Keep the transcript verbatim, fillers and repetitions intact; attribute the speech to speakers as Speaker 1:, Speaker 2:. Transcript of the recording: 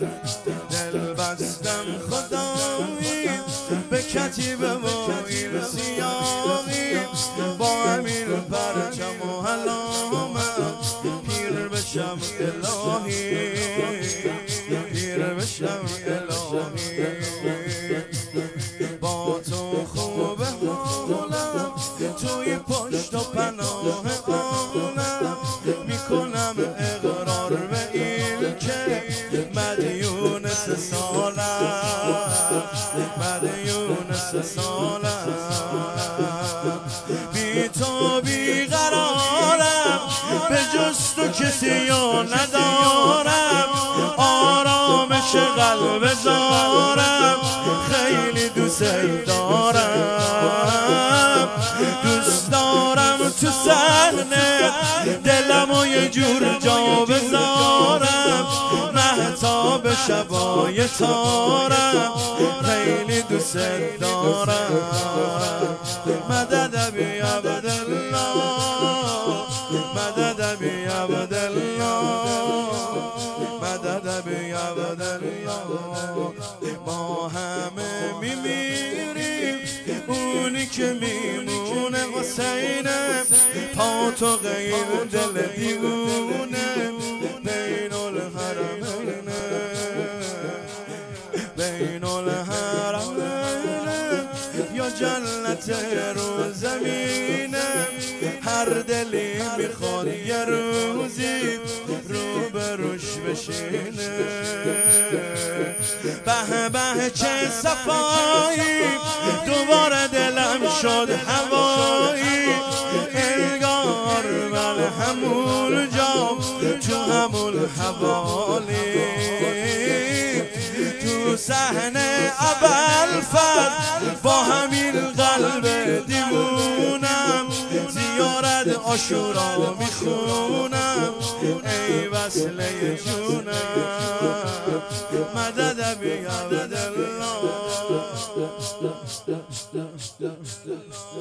Speaker 1: دل بستم خدایی به کتیب و این سیاهی با همین پرچم و علامت پیر بشم الهی پیر بشم الهی با تو خوبه حالم توی پشت و پناه آنم میکنم اقرار به این که مدیون سه سالم مدیون سه سالم بی تو بی قرارم به جز تو کسی رو ندارم آرامش قلب زارم خیلی دوست دارم دوست دارم تو صحنه دلم و یه جور جا بذارم مهتاب شبای تارم خیلی دوست دارم مدد بی عبدالله مدد بی عبدالله مدد بی عبدالله ما همه میمیریم اونی که میمونه حسینه پا تو غیر دل دیوونه بین الحرمینه بین الحرمینه یا جنت رو زمینه هر دلی میخواد یه روزی رو بروش بشینه به به چه صفایی دوباره دلم شد هوایی انگار من همون جام تو همون حوالی تو صحنه ابوالفضل با همین قلب دیوونم زیارت عاشورا میخونم ای وصله جونم مدد بی عبدالله